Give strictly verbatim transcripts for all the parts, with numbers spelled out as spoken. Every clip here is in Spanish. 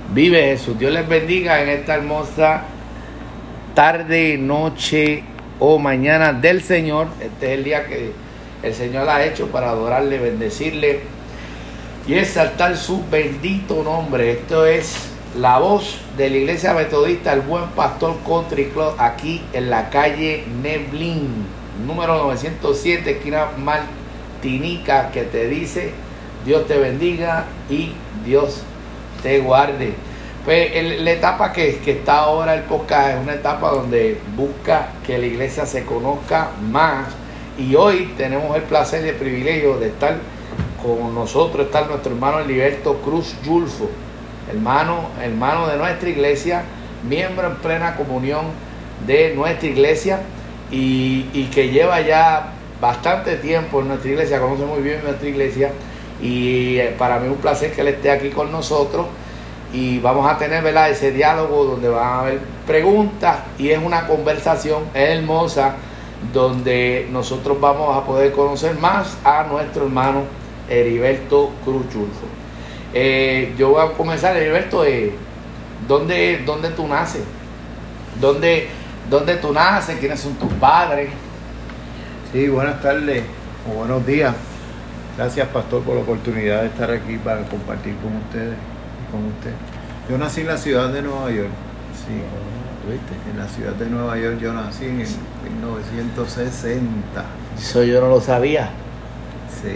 Vive Jesús. Dios les bendiga en esta hermosa tarde, noche o mañana del Señor. Este es el día que el Señor ha hecho para adorarle, bendecirle y exaltar su bendito nombre. Esto es la voz de la Iglesia Metodista El Buen Pastor Country Club, aquí en la calle Neblin, número novecientos siete, esquina Martinica, que te dice: Dios te bendiga y Dios te guarde. Pues el, la etapa que, que está ahora el podcast es una etapa donde busca que la iglesia se conozca más, y hoy tenemos el placer y el privilegio de estar con nosotros, está nuestro hermano Heriberto Cruz Yulfo, hermano, hermano de nuestra iglesia, miembro en plena comunión de nuestra iglesia y, y que lleva ya bastante tiempo en nuestra iglesia, conoce muy bien nuestra iglesia, y para mí es un placer que él esté aquí con nosotros. Y vamos a tener, ¿verdad?, ese diálogo donde van a haber preguntas, y es una conversación hermosa donde nosotros vamos a poder conocer más a nuestro hermano Heriberto Cruz Yulfo. Eh, yo voy a comenzar, Heriberto, eh, ¿dónde, ¿dónde tú naces? ¿Dónde, ¿Dónde tú naces? ¿Quiénes son tus padres? Sí, buenas tardes o buenos días. Gracias, pastor, por la oportunidad de estar aquí para compartir con ustedes. Con usted. Yo nací en la ciudad de Nueva York. Sí, ¿viste? En la ciudad de Nueva York yo nací en mil novecientos sesenta. Eso yo no lo sabía. Sí.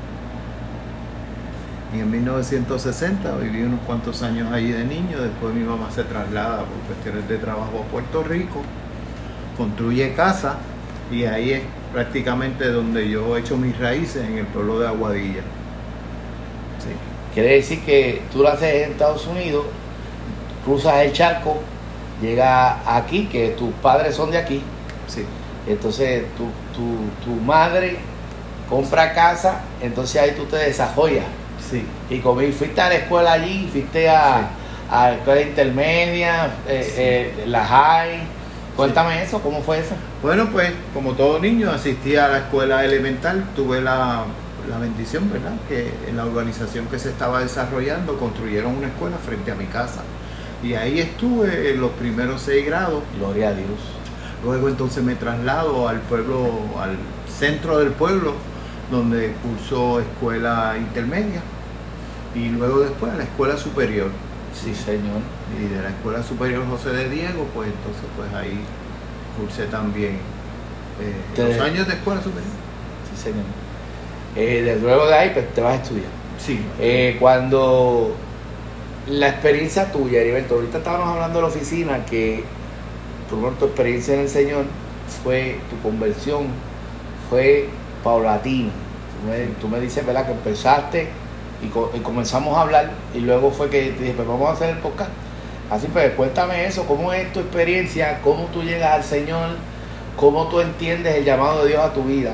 Y en mil novecientos sesenta viví unos cuantos años allí de niño. Después mi mamá se traslada por cuestiones de trabajo a Puerto Rico, construye casa, y ahí es prácticamente donde yo he hecho mis raíces, en el pueblo de Aguadilla. Sí. Quiere decir que tú naces en Estados Unidos, cruzas el charco, llegas aquí, que tus padres son de aquí. Sí. Entonces tu, tu, tu madre compra casa, entonces ahí tú te desarrollas. Sí. Y como fuiste a la escuela allí, fuiste a, sí. a la escuela intermedia, eh, sí. eh, la high. Cuéntame sí. eso, ¿cómo fue eso? Bueno, pues como todo niño asistí a la escuela elemental, tuve la... la bendición, ¿verdad?, que en la urbanización que se estaba desarrollando construyeron una escuela frente a mi casa, y ahí estuve en los primeros seis grados. Gloria a Dios. Luego entonces me traslado al pueblo, al centro del pueblo, donde curso escuela intermedia, y luego después a la escuela superior. Sí, señor. Y de la escuela superior José de Diego, pues entonces pues ahí cursé también eh, Te... los años de escuela superior. Sí, señor. Eh, de, luego de ahí pues, te vas a estudiar. Sí. Eh, cuando la experiencia tuya, Heriberto, ahorita estábamos hablando de la oficina, que tu, tu experiencia en el Señor fue, tu conversión fue paulatina. Tú me, tú me dices, ¿verdad?, que empezaste y, co- y comenzamos a hablar, y luego fue que te dije, pues vamos a hacer el podcast. Así pues, cuéntame eso, ¿cómo es tu experiencia? ¿Cómo tú llegas al Señor? ¿Cómo tú entiendes el llamado de Dios a tu vida?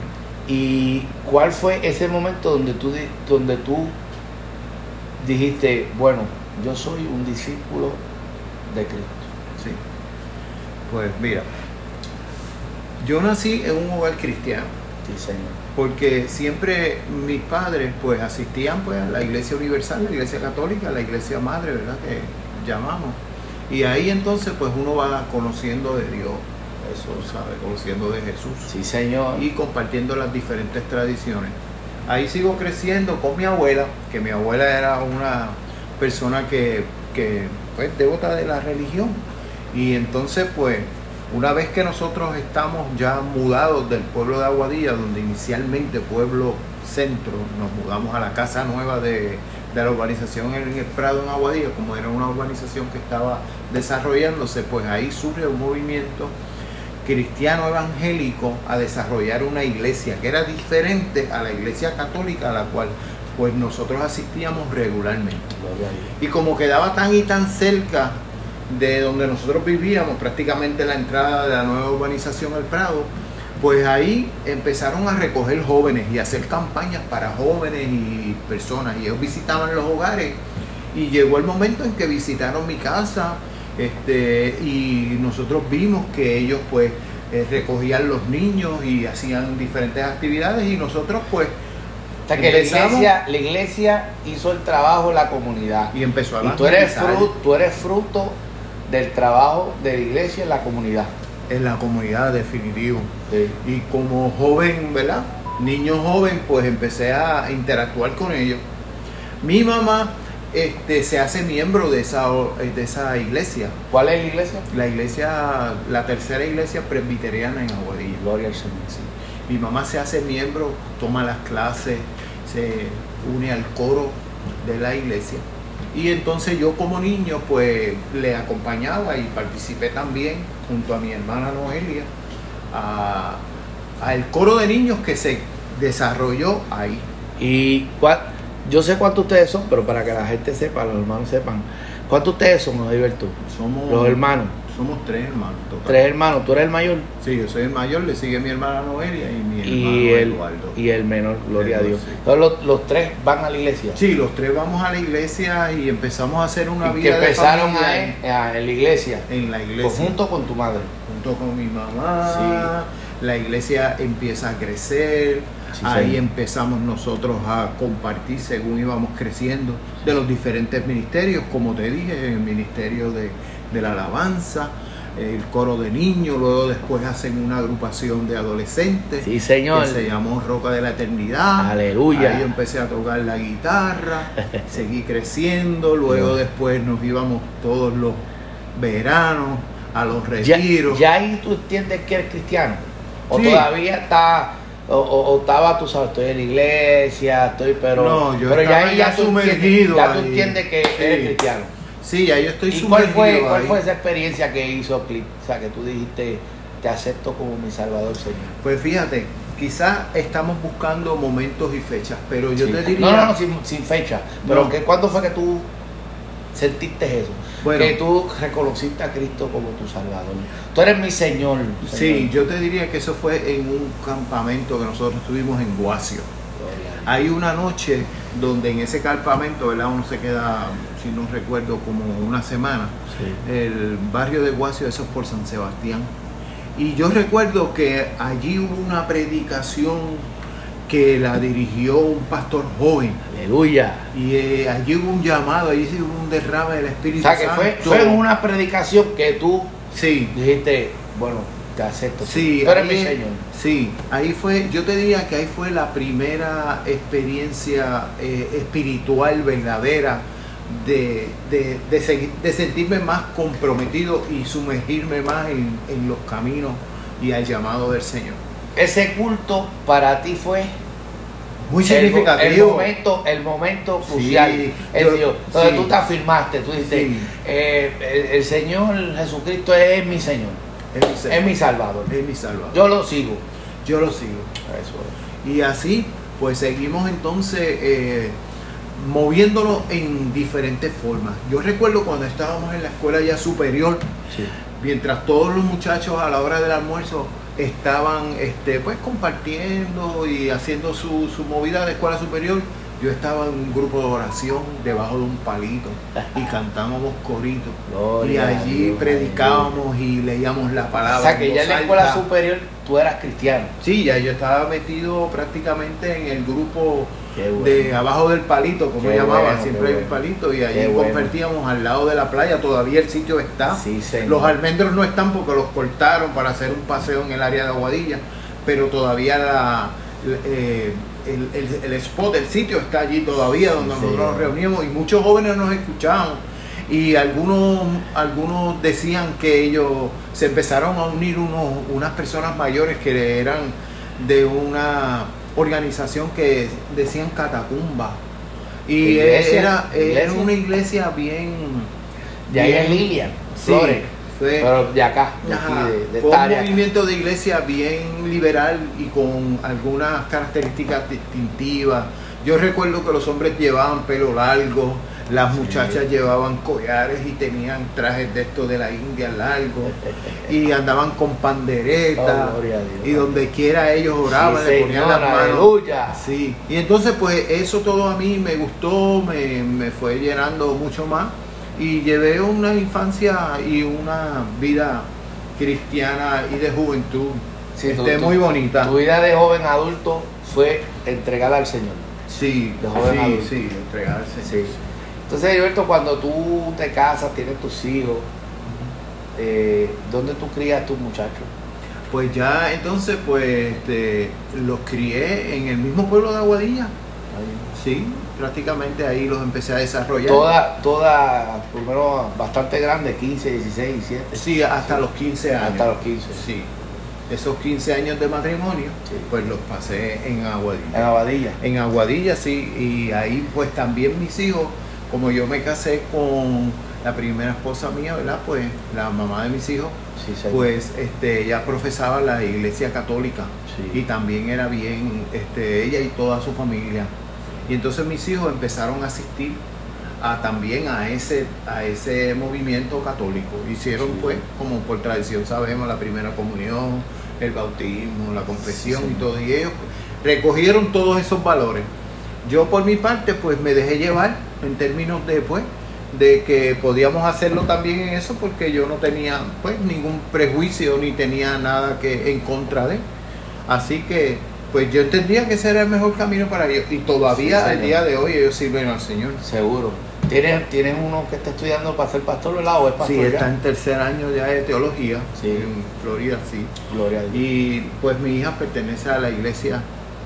¿Y cuál fue ese momento donde tú, donde tú dijiste, bueno, yo soy un discípulo de Cristo? Sí. Pues mira, yo nací en un hogar cristiano. Sí, Señor. Porque siempre mis padres pues asistían pues a la iglesia universal, la iglesia católica, la iglesia madre, ¿verdad?, que llamamos. Y ahí entonces pues uno va conociendo de Dios. Eso, ¿sabe? Conociendo de Jesús. Sí, Señor. Y compartiendo las diferentes tradiciones. Ahí sigo creciendo con mi abuela, que mi abuela era una persona que, que pues, devota de la religión. Y entonces, pues, una vez que nosotros estamos ya mudados del pueblo de Aguadilla, donde inicialmente pueblo centro, nos mudamos a la casa nueva de, de la urbanización en el Prado, en Aguadilla, como era una urbanización que estaba desarrollándose, pues ahí surge un movimiento cristiano evangélico a desarrollar una iglesia que era diferente a la iglesia católica, a la cual pues nosotros asistíamos regularmente. Y como quedaba tan y tan cerca de donde nosotros vivíamos, prácticamente la entrada de la nueva urbanización El Prado, pues ahí empezaron a recoger jóvenes y a hacer campañas para jóvenes y personas, y ellos visitaban los hogares, y llegó el momento en que visitaron mi casa. Este, y nosotros vimos que ellos pues eh, recogían los niños y hacían diferentes actividades, y nosotros pues O sea que la Empezamos- iglesia, la iglesia hizo el trabajo en la comunidad. Y empezó a Y tú eres, evangelizar fruto, tú eres fruto del trabajo de la iglesia en la comunidad. en la comunidad, definitivo. Sí. Y como joven, ¿verdad? Niño joven, pues empecé a interactuar con ellos. Mi mamá este, se hace miembro de esa, de esa iglesia. ¿Cuál es la iglesia? La iglesia, la tercera iglesia presbiteriana en Aguadilla. Gloria al Señor. Sí. Mi mamá se hace miembro, toma las clases, se une al coro de la iglesia. Y entonces yo como niño pues le acompañaba y participé también junto a mi hermana Noelia a, a el coro de niños que se desarrolló ahí. Y cua- yo sé cuántos ustedes son, pero para que la gente sepa, los hermanos sepan, ¿cuántos ustedes son, Heriberto? Somos, Los hermanos. somos tres hermanos total. Tres hermanos, tú eres el mayor Sí, yo soy el mayor, le sigue mi hermana Noelia y mi y hermano el, Eduardo. y el menor, gloria a Eduardo, Dios. sí. Entonces los, los tres van a la iglesia. Sí, los tres vamos a la iglesia y empezamos a hacer una Y que vida de empezaron familia a, a- en la iglesia, en la iglesia. pues junto con tu madre. Junto con mi mamá, la iglesia empieza a crecer, Sí, ahí sí. empezamos nosotros a compartir según íbamos creciendo de los diferentes ministerios, como te dije, el ministerio de, de la alabanza, el coro de niños, luego después hacen una agrupación de adolescentes Sí, Señor. que se llamó Roca de la Eternidad. Aleluya. Ahí yo empecé a tocar la guitarra, seguí creciendo, luego después nos íbamos todos los veranos a los Ya, retiros. ya ahí tú entiendes que eres cristiano. O Sí. todavía está, o, o, o estaba, tú sabes, estoy en la iglesia, estoy, pero, No, yo pero ya estaba ahí ya ya tú entiendes, sumergido ya tú ahí. entiendes que Sí. eres cristiano. Sí, ya yo estoy ¿Y cuál fue, sumergido cuál ahí. fue esa experiencia que hizo Clip? O sea, que tú dijiste, te acepto como mi Salvador, Señor. Pues fíjate, quizás estamos buscando momentos y fechas, pero yo Sí. te diría... No, no, no, sin, sin fecha. Pero No. que, ¿cuándo fue que tú sentiste eso? Bueno. Que tú reconociste a Cristo como tu Salvador. Tú eres mi Señor. Sí, Señor. yo te diría que eso fue en un campamento que nosotros tuvimos en Guasio. Gloria a Dios. Hay una noche donde en ese campamento, ¿verdad? Uno se queda, si no recuerdo, como una semana. Sí. El barrio de Guasio, eso es por San Sebastián. Y yo recuerdo que allí hubo una predicación que la dirigió un pastor joven. Aleluya. Y eh, allí hubo un llamado, allí sí hubo un derrame del O Espíritu sea, que Santo. fue, fue en una predicación que tú Sí, dijiste, bueno, te acepto. sí, tú eres mi ahí- Señor. sí, ahí fue, yo te diría que ahí fue la primera experiencia eh, espiritual verdadera de, de, de, seguir- de sentirme más comprometido y sumergirme más en, en los caminos y al llamado del Señor. Ese culto para ti fue Muy el, mo- el significativo. momento, el momento Sí, crucial. el yo- Dios. Entonces sí. tú te afirmaste, tú dijiste, Sí. eh, el, el Señor Jesucristo es mi Señor, Es mi Señor. es mi Salvador. Es mi Salvador. Yo lo sigo. Yo lo sigo. Eso es. Y así, pues seguimos entonces eh, moviéndonos en diferentes formas. Yo recuerdo cuando estábamos en la escuela ya superior, Sí. mientras todos los muchachos a la hora del almuerzo estaban este, pues compartiendo y haciendo su, su movida de escuela superior, yo estaba en un grupo de oración debajo de un palito y cantábamos coritos. Y Gloria a allí Dios, predicábamos y leíamos la palabra. O sea que en ya en la voz escuela alta. superior tú eras cristiano. Sí, ya yo estaba metido prácticamente en el grupo Qué bueno. de abajo del palito, como Qué llamaban, bueno, siempre qué hay un bueno. palito y allí Qué bueno. compartíamos al lado de la playa, todavía el sitio está. Sí, Señor. Los almendros no están porque los cortaron para hacer un paseo en el área de Aguadilla, pero todavía la, eh, el, el- el spot, el sitio está allí todavía donde Sí, nosotros nos Señor. reuníamos y muchos jóvenes nos escuchaban. Y algunos, algunos decían que ellos se empezaron a unir unos, unas personas mayores que eran de una organización que decían Catacumba. Y Iglesia, era, era iglesia. una iglesia bien... De ahí bien- en Lilian, sí, Flores. fue- Pero de acá, de aquí, Ajá, de, de fue esta un área acá. movimiento de iglesia bien liberal y con algunas características distintivas. Yo recuerdo que los hombres llevaban pelo largo, las Sí. muchachas llevaban collares y tenían trajes de estos de la India largos y andaban con panderetas Oh, gloria a Dios. y donde quiera ellos oraban, Sí, le ponían Señor, las manos. aleluya. Sí, y entonces pues eso todo a mí me gustó, me, me fue llenando mucho más y llevé una infancia y una vida cristiana y de juventud Sí, tú- este, tú- muy bonita. Tu vida de joven adulto fue entregada al Señor. Sí, de joven sí, adulto. sí, entregarse. Sí. Entonces, Heriberto, cuando tú te casas, tienes tus hijos, eh, ¿dónde tú crías tus muchachos? Pues ya entonces pues este, los crié en el mismo pueblo de Aguadilla. Sí, prácticamente ahí los empecé a desarrollar. Toda, toda, primero bastante grande, quince, dieciséis, diecisiete. Sí, hasta los quince años. Hasta los quince. Sí. Esos quince años de matrimonio, sí, pues los pasé en Aguadilla. En Aguadilla. En Aguadilla, sí. Y ahí pues también mis hijos, como yo me casé con la primera esposa mía, ¿verdad? Pues la mamá de mis hijos, sí, sí, pues este, ella profesaba la iglesia católica, sí, y también era bien, este, ella y toda su familia. Y entonces mis hijos empezaron a asistir a, también a ese, a ese movimiento católico. Hicieron, sí, pues, como por tradición sabemos, la primera comunión, el bautismo, la confesión, sí, y todo. Y ellos recogieron todos esos valores. Yo por mi parte, pues me dejé llevar en términos de, pues, de que podíamos hacerlo también en eso, porque yo no tenía pues ningún prejuicio ni tenía nada que en contra de. Así que pues yo entendía que ese era el mejor camino para ellos, y todavía, sí, al día de hoy ellos sirven al Señor. Seguro. ¿Tienes, ¿Tienes uno que está estudiando para ser pastor, ¿verdad? ¿O es pastor? Sí, ya está en tercer año ya de teología, sí, en Florida, sí. Gloria a Dios. Y pues mi hija pertenece a la iglesia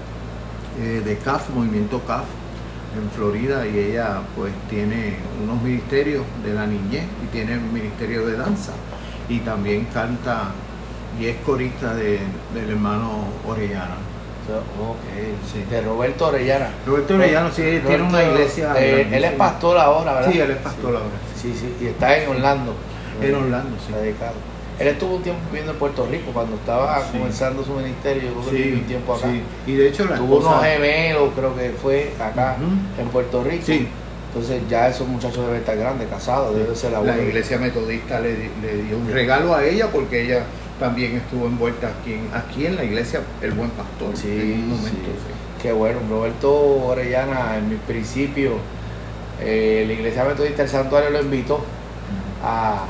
eh, de C A F, Movimiento C A F, en Florida, y ella pues tiene unos ministerios de la niñez y tiene un ministerio de danza, y también canta y es corista de, del hermano Orellana. Okay. Sí. De Roberto Orellana. Roberto Orellana, sí, Roberto, tiene una iglesia. Eh, él es pastor ahora, ¿verdad? Sí, él es pastor, sí, ahora. Sí, sí, y está en Orlando. En Orlando, sí. Dedicado. Él estuvo un tiempo viviendo en Puerto Rico cuando estaba, sí, comenzando su ministerio. Yo creo que sí, vivió un tiempo acá. Sí. Y de hecho la tuvo esposa... unos gemelos, creo que fue acá, uh-huh, en Puerto Rico. Sí. Entonces ya esos muchachos deben estar grandes, casados, debe ser la La iglesia metodista le, le dio un regalo a ella, porque ella también estuvo envuelta aquí en, aquí en la iglesia El Buen Pastor. Sí, en un momento, sí. Sí. Qué bueno. Roberto Orellana, en mi principio, eh, la iglesia metodista del Santuario lo invitó a,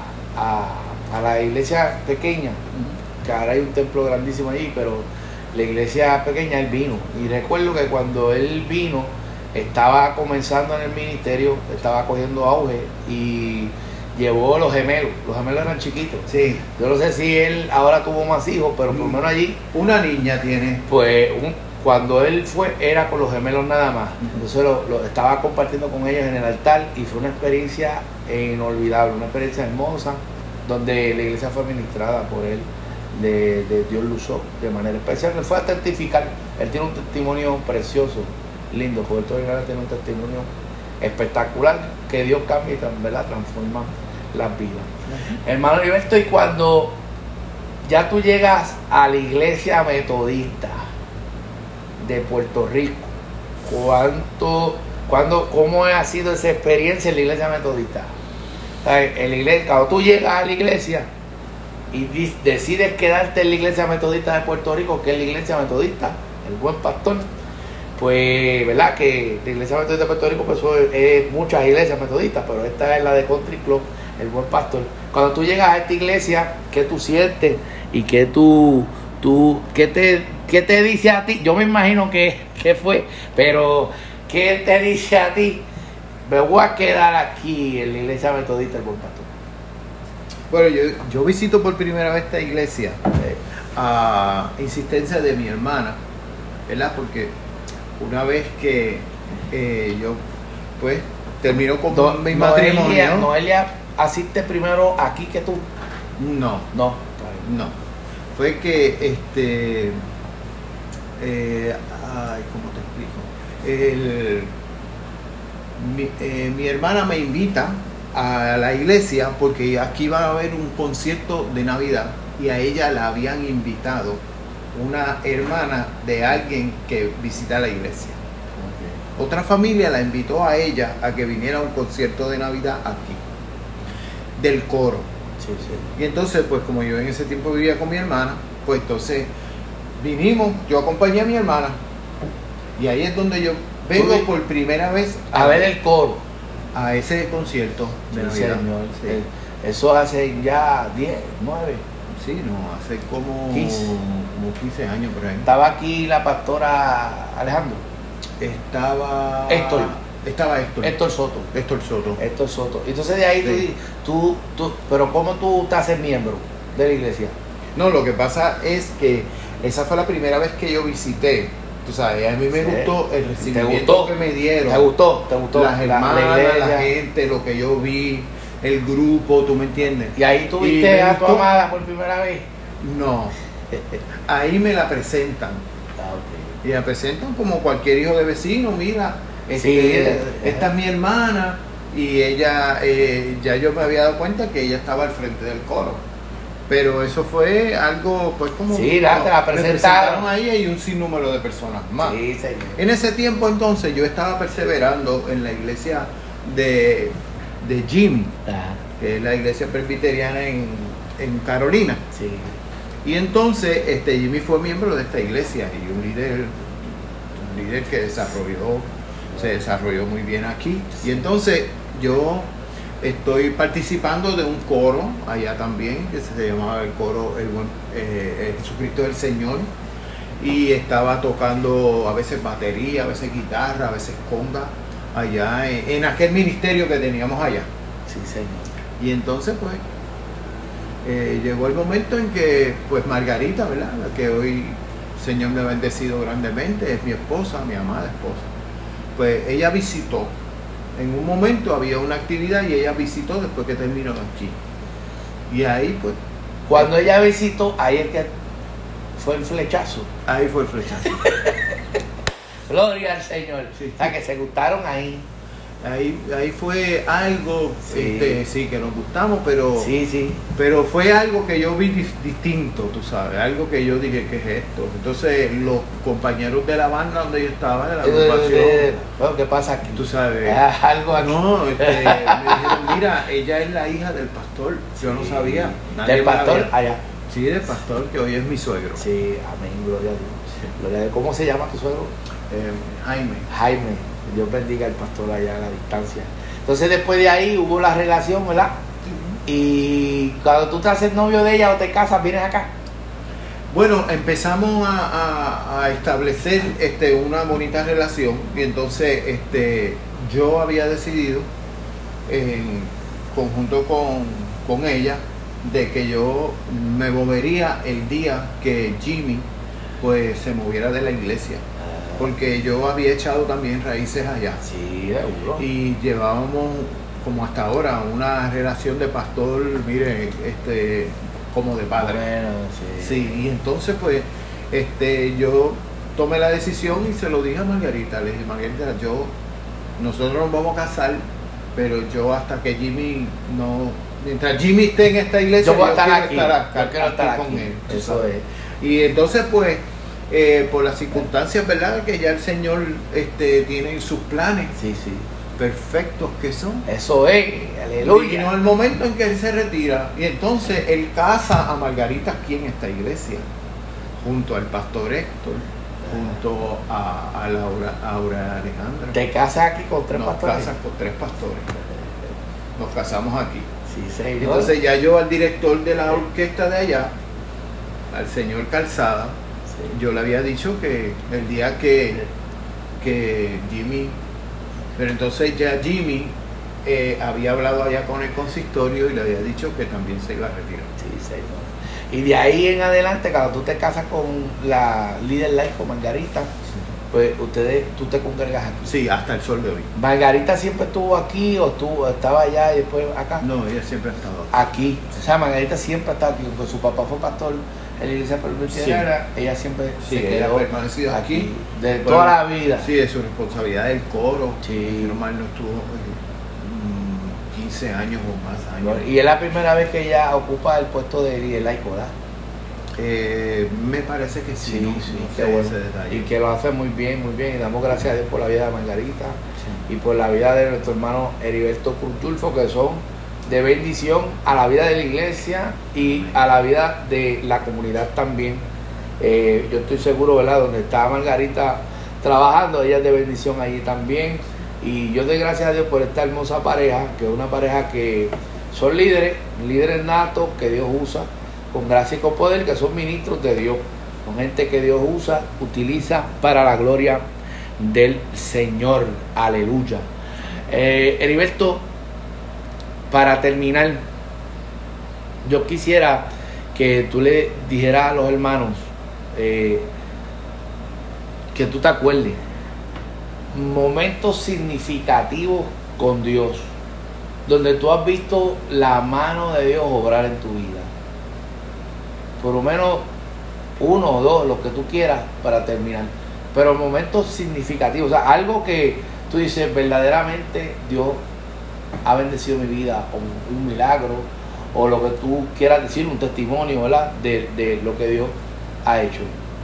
a, a la iglesia pequeña, que ahora hay un templo grandísimo allí, pero la iglesia pequeña él vino. Y recuerdo que cuando él vino, estaba comenzando en el ministerio, estaba cogiendo auge y llevó los gemelos. Los gemelos eran chiquitos. Sí. Yo no sé si él ahora tuvo más hijos, pero por lo menos allí. Una niña tiene. Pues un, cuando él fue, era con los gemelos nada más. Entonces lo, lo estaba compartiendo con ellos en el altar y fue una experiencia inolvidable, una experiencia hermosa, donde la iglesia fue ministrada por él, de, de Dios lo usó de manera especial. Él fue a testificar. Él tiene un testimonio precioso, lindo. Roberto Orellana tiene un testimonio espectacular, que Dios cambia y, ¿verdad?, transforma las vidas. Uh-huh. Hermano Heriberto, y cuando ya tú llegas a la iglesia metodista de Puerto Rico, ¿cuánto, cuándo, cómo ha sido esa experiencia en la iglesia metodista? En la iglesia, cuando tú llegas a la iglesia y decides quedarte en la iglesia metodista de Puerto Rico, que es la iglesia metodista, el Buen Pastor, pues, ¿verdad? Que la iglesia metodista de Puerto Rico, pues, es muchas iglesias metodistas, pero esta es la de Country Club, el Buen Pastor. Cuando tú llegas a esta iglesia, ¿qué tú sientes? ¿Y qué tú, tú qué te, qué te dice a ti? Yo me imagino que, que fue, pero ¿qué te dice a ti? Me voy a quedar aquí en la iglesia metodista del Buen Pastor. Bueno, yo, yo visito por primera vez esta iglesia eh, a insistencia de mi hermana, ¿verdad? Porque una vez que eh, yo, pues, terminó con no, mi matrimonio... Noelia, Noelia, ¿asiste primero aquí que tú? No. No. No. Fue que, este... Eh, ay, ¿cómo te explico? El, mi, eh, mi hermana me invita a la iglesia porque aquí va a haber un concierto de Navidad y a ella la habían invitado una hermana de alguien que visita la iglesia. Okay. Otra familia la invitó a ella a que viniera a un concierto de Navidad aquí, del coro. Sí, sí. Y entonces, pues como yo en ese tiempo vivía con mi hermana, pues entonces vinimos, yo acompañé a mi hermana y ahí es donde yo vengo por primera vez a, a ver el coro, a ese concierto de sí, Navidad. Señor. Sí. Eso hace ya diez, nueve. Sí, no, hace como quince. como quince años por ahí. ¿Estaba aquí la pastora Alejandro? Estaba... Héctor. Estaba Héctor. Héctor Soto. Héctor Soto. Héctor Soto. Entonces de ahí Sí. tú, tú, tú, pero ¿cómo tú te haces miembro de la iglesia? No, lo que pasa es que esa fue la primera vez que yo visité. Tú sabes, a mí me Sí. gustó el ¿Te recibimiento gustó? que me dieron. ¿Te gustó? ¿Te gustó? Las La- hermanas, la la, iglesia. gente, lo que yo vi, el grupo, ¿tú me entiendes? Y ahí Y tuviste me a tu gustó. amada por primera vez. No, ahí me la presentan. Ah, ok. Y la presentan como cualquier hijo de vecino, mira, este, Sí, eh, esta es mi hermana y ella, eh, ya yo me había dado cuenta que ella estaba al frente del coro. Pero eso fue algo, pues como... Sí, la- te la me presentaron. a ella y un sinnúmero de personas más. Sí, señor. En ese tiempo entonces yo estaba perseverando en la iglesia de, de Jimmy, Ajá, que es la iglesia presbiteriana en, en Carolina. sí. Y entonces este Jimmy fue miembro de esta iglesia y un líder, un líder que desarrolló, se desarrolló muy bien aquí. Y entonces yo estoy participando de un coro allá también, que se llamaba el coro El Buen, eh, Jesucristo del Señor. Y estaba tocando a veces batería, a veces guitarra, a veces conga, allá en, en aquel ministerio que teníamos allá. Sí, señor. Y entonces pues eh, llegó el momento en que pues Margarita, ¿verdad? La que hoy el Señor me ha bendecido grandemente, es mi esposa, mi amada esposa. Pues ella visitó, en un momento había una actividad y ella visitó después que terminó aquí. Y ahí pues, Cuando ella visitó, ahí es que fue el flechazo. ahí fue el flechazo. Gloria al Señor. Sí. O sea, que se gustaron ahí. Ahí, ahí fue algo, Sí. este, sí, que nos gustamos, pero... Sí, sí. Pero fue algo que yo vi dis- distinto, tú sabes, algo que yo dije, ¿qué es esto? Entonces los compañeros de la banda donde yo estaba, de la agrupación, Bueno, ¿qué pasa aquí? tú sabes, Ah, algo aquí. no, este, me dijeron, mira, ella es la hija del pastor, yo no Sí. sabía. nadie Del me la pastor había- allá. Sí, del pastor, que hoy es mi suegro, Sí, amén, gloria a Dios. Gloria a Dios. ¿Cómo se llama tu suegro? eh, Jaime. Jaime. Dios bendiga al pastor allá a la distancia. Entonces después de ahí hubo la relación, ¿verdad? Y cuando tú te haces novio de ella o te casas, vienes acá. Bueno, empezamos a, a- a establecer este, una bonita relación y entonces este, yo había decidido, en conjunto con, con ella, de que yo me movería el día que Jimmy pues se moviera de la iglesia, porque yo había echado también raíces allá Sí, seguro. y llevábamos como hasta ahora una relación de pastor, mire, este, como de padre. Bueno, sí. Sí, y entonces pues este yo tomé la decisión y se lo dije a Margarita, le dije, Margarita, yo, nosotros nos vamos a casar, pero yo hasta que Jimmy no, mientras Jimmy esté en esta iglesia, Yo voy a estar quiero aquí. estar acá, Yo quiero estar con aquí. él, tú Eso sabes. es. Y entonces pues eh, por las circunstancias, ¿verdad? Que ya el Señor este, tiene sus planes Sí, sí. perfectos que son. Eso es. Vino Aleluya. el momento en que él se retira y entonces él casa a Margarita aquí en esta iglesia, junto al pastor Héctor, junto a, a Laura, a Aura Alejandra. Te casas aquí con tres Nos pastores. casas con tres pastores. Nos casamos aquí. Sí, señor. Entonces ya yo al director de la orquesta de allá, al señor Calzada, Sí. yo le había dicho que el día que, que Jimmy, pero entonces ya Jimmy eh, había hablado allá con el consistorio y le había dicho que también se iba a retirar. Sí, señor. Y de ahí en adelante, cuando tú te casas con la líder life, con Margarita, pues ustedes, tú te congregas aquí. Sí, hasta el sol de hoy. Margarita siempre estuvo aquí o estuvo, estaba allá y después acá. No, ella siempre ha estado aquí. Aquí. O sea, Margarita siempre ha estado aquí, porque su papá fue pastor en la iglesia presbiteriana, ella siempre Sí, se ella ha quedó permanecido aquí. de Bueno, toda la vida. Sí, es su responsabilidad del coro. Sí. Si no mal no estuvo eh, mm, quince años o más años. Y es la primera vez que ella ocupa el puesto de líder laico, ¿verdad? Eh, me parece que sí, Sí, no, sí, no qué sé bueno. ese detalle. Y que lo hace muy bien, muy bien. Y damos gracias a Dios por la vida de Margarita y por la vida de nuestro hermano Heriberto Cruz Tulfo, que son de bendición a la vida de la iglesia y a la vida de la comunidad también. Eh, yo estoy seguro, ¿verdad? Donde está Margarita trabajando, ella es de bendición allí también. Y yo doy gracias a Dios por esta hermosa pareja, que es una pareja que son líderes, líderes natos que Dios usa con gracia y con poder, que son ministros de Dios, son gente que Dios usa, utiliza para la gloria del Señor. Aleluya. Eh, Heriberto, para terminar, yo quisiera que tú le dijeras a los hermanos eh, que tú te acuerdes momentos significativos con Dios, donde tú has visto la mano de Dios obrar en tu vida. Por lo menos uno o dos, lo que tú quieras, para terminar. Pero momentos significativos, o sea, algo que tú dices, verdaderamente Dios ha bendecido mi vida, o un, un milagro, o lo que tú quieras decir, un testimonio, ¿verdad?, de, de lo que Dios ha hecho.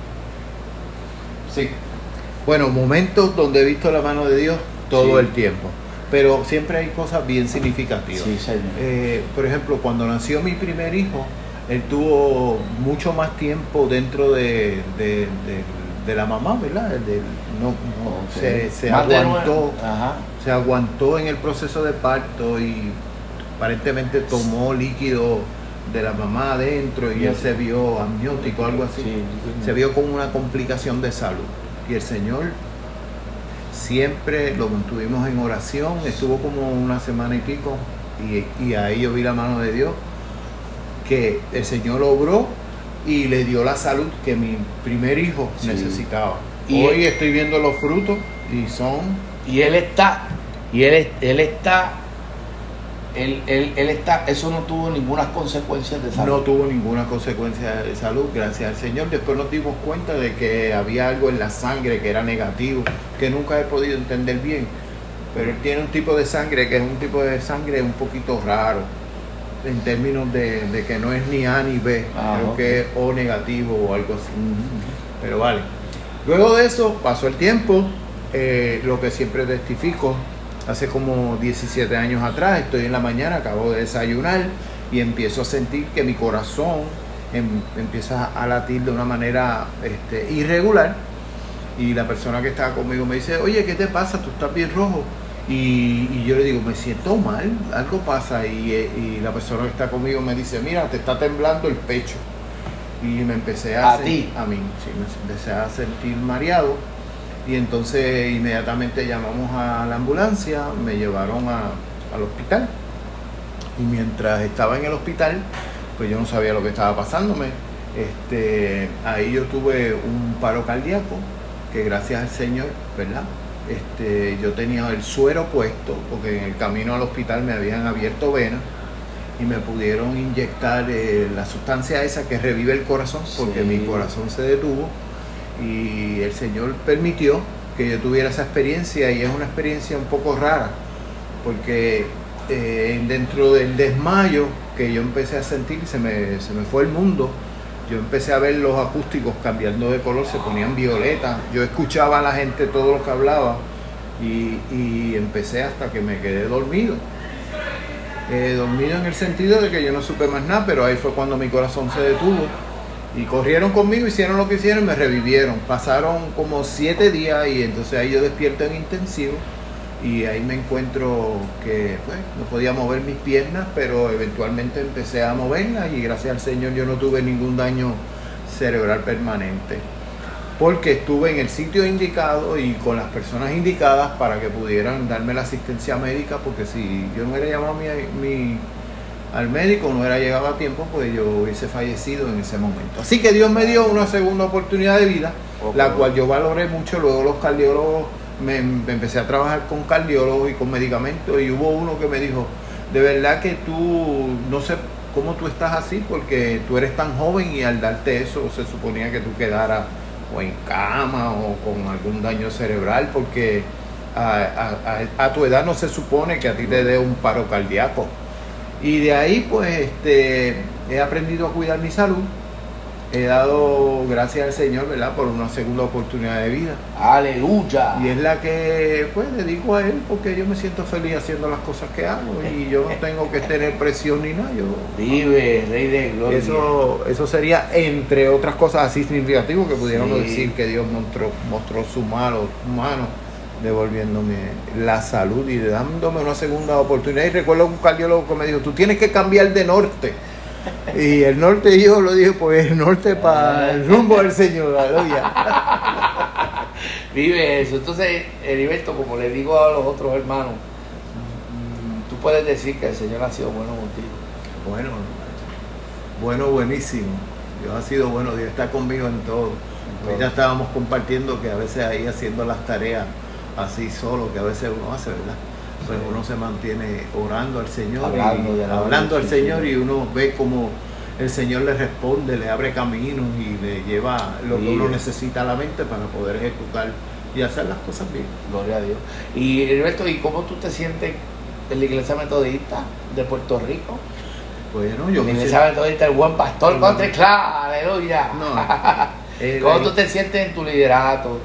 Sí. Bueno, momentos donde he visto la mano de Dios todo sí. el tiempo. Pero siempre hay cosas bien significativas. Sí, señor. Eh, por ejemplo, cuando nació mi primer hijo, él tuvo mucho más tiempo dentro de, de, de, de la mamá, ¿verdad? De, no, no, okay. Se, se aguantó, se aguantó en el proceso de parto y aparentemente tomó líquido de la mamá adentro y sí. él se vio amniótico, algo así. Sí, se vio con una complicación de salud. Y el Señor siempre lo mantuvimos en oración, estuvo como una semana y pico, y, y ahí yo vi la mano de Dios, que el Señor obró y le dio la salud que mi primer hijo sí. necesitaba. Y hoy él, estoy viendo los frutos y son... Y él está, y él, él está, él, él, él está, eso no tuvo ninguna consecuencia de salud. No tuvo ninguna consecuencia de salud, gracias al Señor. Después nos dimos cuenta de que había algo en la sangre que era negativo, que nunca he podido entender bien. Pero él tiene un tipo de sangre que es un tipo de sangre un poquito raro, en términos de, de que no es ni A ni B, ah, creo okay. que es O negativo o algo así. Uh-huh. Pero vale. Luego de eso pasó el tiempo, eh, lo que siempre testifico, hace como diecisiete años atrás, estoy en la mañana, acabo de desayunar y empiezo a sentir que mi corazón em, empieza a latir de una manera este, irregular, y la persona que estaba conmigo me dice, oye, ¿qué te pasa? Tú estás bien rojo. Y, y yo le digo, me siento mal, algo pasa, y, y la persona que está conmigo me dice, mira, te está temblando el pecho. Y me empecé a, ¿A ti? A mí, sí, me empecé a sentir mareado, y entonces inmediatamente llamamos a la ambulancia, me llevaron a, al hospital, y mientras estaba en el hospital, pues yo no sabía lo que estaba pasándome. Este, ahí yo tuve un paro cardíaco, que gracias al Señor, ¿verdad? Este, yo tenía el suero puesto, porque en el camino al hospital me habían abierto venas y me pudieron inyectar eh, la sustancia esa que revive el corazón, porque sí. mi corazón se detuvo, y el Señor permitió que yo tuviera esa experiencia, y es una experiencia un poco rara, porque eh, dentro del desmayo que yo empecé a sentir, se me, se me fue el mundo. Yo empecé a ver los acústicos cambiando de color, se ponían violeta. Yo escuchaba a la gente todo lo que hablaba, y, y empecé hasta que me quedé dormido. Eh, dormido en el sentido de que yo no supe más nada, pero ahí fue cuando mi corazón se detuvo. Y corrieron conmigo, hicieron lo que hicieron y me revivieron. Pasaron como siete días y entonces ahí yo despierto en intensivo. Y ahí me encuentro que pues, no podía mover mis piernas, pero eventualmente empecé a moverlas, y gracias al Señor yo no tuve ningún daño cerebral permanente, porque estuve en el sitio indicado y con las personas indicadas para que pudieran darme la asistencia médica, porque si yo no hubiera llamado a mi, mi, al médico, no hubiera llegado a tiempo, pues yo hubiese fallecido en ese momento. Así que Dios me dio una segunda oportunidad de vida, okay. la cual yo valoré mucho. Luego los cardiólogos, Me, me empecé a trabajar con cardiólogos y con medicamentos, y hubo uno que me dijo, de verdad que tú, no sé cómo tú estás así, porque tú eres tan joven y al darte eso se suponía que tú quedaras o en cama o con algún daño cerebral, porque a, a, a tu edad no se supone que a ti te dé un paro cardíaco. Y de ahí pues este, he aprendido a cuidar mi salud. He dado gracias al Señor, ¿verdad?, por una segunda oportunidad de vida. ¡Aleluya! Y es la que, pues, dedico a Él, porque yo me siento feliz haciendo las cosas que hago, y yo no tengo que tener presión ni nada. Yo, Vive, Rey de Gloria. Eso, eso sería, entre otras cosas así significativas, que pudiéramos sí. decir que Dios mostró, mostró su mano, mano, devolviéndome la salud y dándome una segunda oportunidad. Y recuerdo un cardiólogo que me dijo, tú tienes que cambiar de norte. Y el norte, yo lo dije, pues el norte para el rumbo del Señor, aleluya. Vive eso. Entonces, Heriberto, como le digo a los otros hermanos, tú puedes decir que el Señor ha sido bueno contigo. Bueno, bueno, buenísimo. Dios ha sido bueno, Dios está conmigo en todo. Hoy ya estábamos compartiendo que a veces ahí haciendo las tareas así solo, que a veces uno hace, ¿verdad? Pues sí. Uno se mantiene orando al Señor, hablando, y, de la hablando al sí, Señor sí. Y uno ve como el Señor le responde, le abre caminos y le lleva lo que uno necesita a la mente para poder ejecutar y hacer las cosas bien. Gloria a Dios. Y Heriberto, ¿y cómo tú te sientes en la Iglesia Metodista de Puerto Rico? Bueno, yo la me Iglesia siento... Metodista, el buen pastor, Country Club, aleluya. No, eh, ¿Cómo eh, tú te sientes en tu liderato,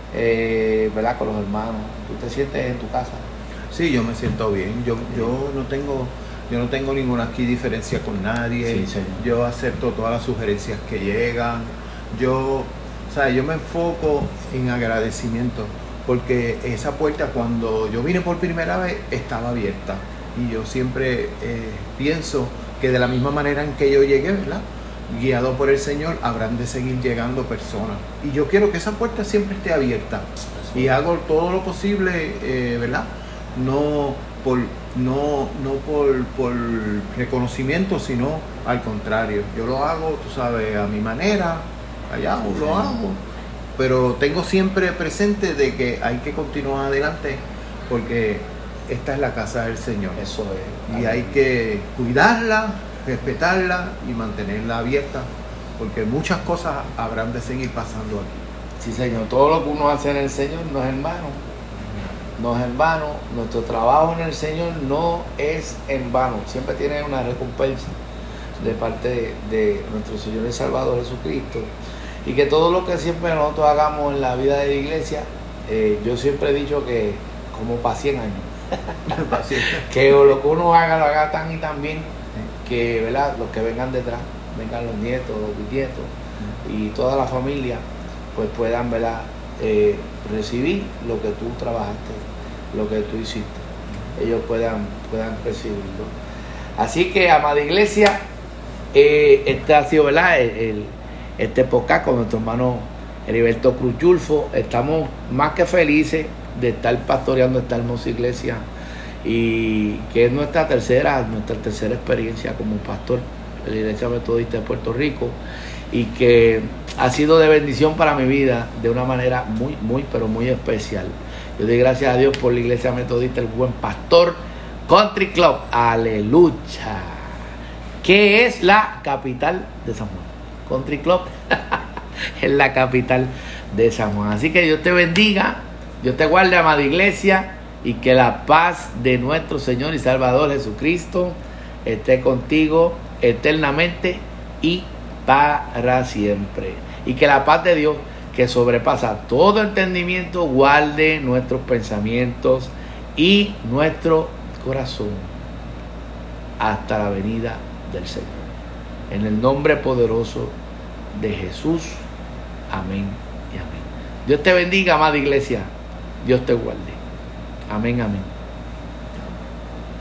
eh, ¿verdad? Con los hermanos. ¿Tú te sientes en tu casa? Sí, yo me siento bien. Yo, yo no tengo, yo no tengo ninguna aquí diferencia con nadie. Sí, señor. Yo acepto todas las sugerencias que llegan. Yo, o sea, yo me enfoco en agradecimiento, porque esa puerta cuando yo vine por primera vez estaba abierta. Y yo siempre eh, pienso que de la misma manera en que yo llegué, ¿verdad?, guiado por el Señor, habrán de seguir llegando personas. Y yo quiero que esa puerta siempre esté abierta. Y hago todo lo posible, eh, ¿verdad?, no por no no por, por reconocimiento, sino al contrario. Yo lo hago, tú sabes, a mi manera, allá lo hago, pero tengo siempre presente de que hay que continuar adelante, porque esta es la casa del Señor. Eso es. Y hay que cuidarla, respetarla y mantenerla abierta, porque muchas cosas habrán de seguir pasando aquí. Sí, Señor. Todo lo que uno hace en el Señor no es en vano. No es en vano. Nuestro trabajo en el Señor no es en vano. Siempre tiene una recompensa de parte de, de nuestro Señor y Salvador Jesucristo. Y que todo lo que siempre nosotros hagamos en la vida de la iglesia, eh, yo siempre he dicho que como para cien años. Que lo que uno haga, lo haga tan y tan bien, que, ¿verdad?, los que vengan detrás, vengan los nietos, los bisnietos y toda la familia, pues puedan, ¿verdad?, eh, recibir lo que tú trabajaste, lo que tú hiciste. Ellos puedan, puedan recibirlo. Así que, amada iglesia, eh, este ha sido, ¿verdad?, el, el, este podcast con nuestro hermano Heriberto Cruz Yulfo. Estamos más que felices de estar pastoreando esta hermosa iglesia, y que es nuestra tercera, nuestra tercera experiencia como pastor de la Iglesia Metodista de Puerto Rico, y que ha sido de bendición para mi vida de una manera muy, muy, pero muy especial. Yo doy gracias a Dios por la Iglesia Metodista, el buen pastor Country Club, aleluya, que es la capital de San Juan. Country Club es la capital de San Juan. Así que Dios te bendiga, Dios te guarde, amada iglesia, y que la paz de nuestro Señor y Salvador Jesucristo esté contigo eternamente y para siempre. Y que la paz de Dios, que sobrepasa todo entendimiento, guarde nuestros pensamientos y nuestro corazón hasta la venida del Señor. En el nombre poderoso de Jesús. Amén y amén. Dios te bendiga, amada iglesia. Dios te guarde. Amén, amén.